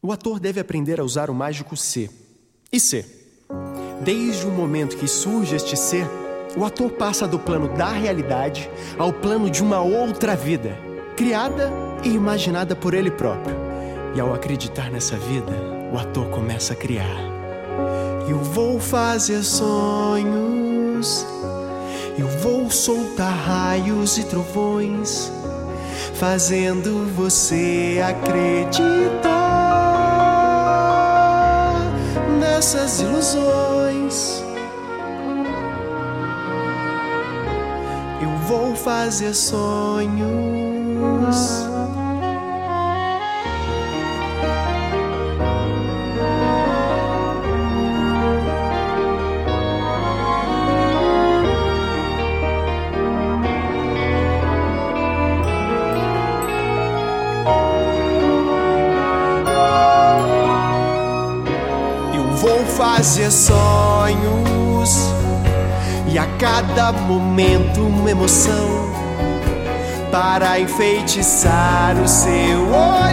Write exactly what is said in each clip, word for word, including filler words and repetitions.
O ator deve aprender a usar o mágico ser e ser. Desde o momento que surge este ser, o ator passa do plano da realidade ao plano de uma outra vida, criada e imaginada por ele próprio. E ao acreditar nessa vida, o ator começa a criar. Eu vou fazer sonhos, eu vou soltar raios e trovões, fazendo você acreditar nessas ilusões. Eu vou fazer sonhos. Vou fazer sonhos e a cada momento uma emoção para enfeitiçar o seu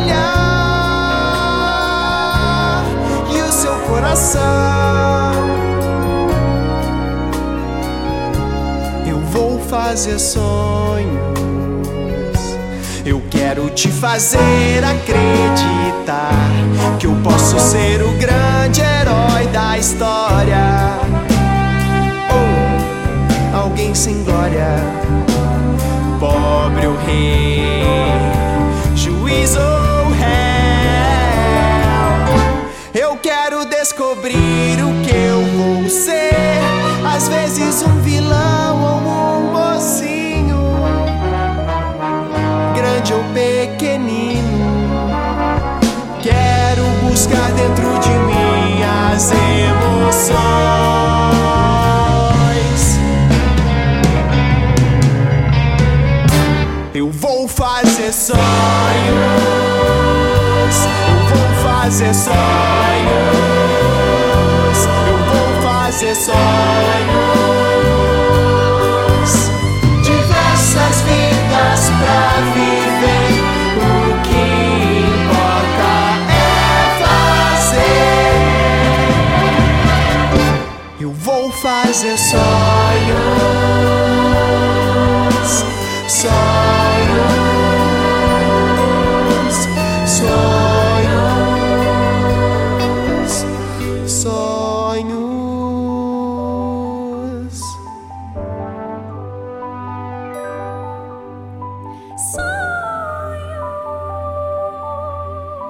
olhar e o seu coração. Eu vou fazer sonhos. Eu quero te fazer acreditar que eu posso ser o grande herói da história, ou alguém sem glória, pobre ou rei, juiz ou réu. Eu quero descobrir o que eu vou ser, às vezes um vilão ou um mocinho, grande ou pequenino. Quero buscar dentro de mim as emoções. Eu vou fazer sonhos, eu vou fazer sonhos, eu vou fazer sonhos, diversas vidas pra viver. O que importa é fazer. Eu vou fazer sonhos, sonhos, sonhos, sonhos.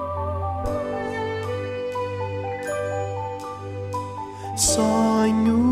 Sonho.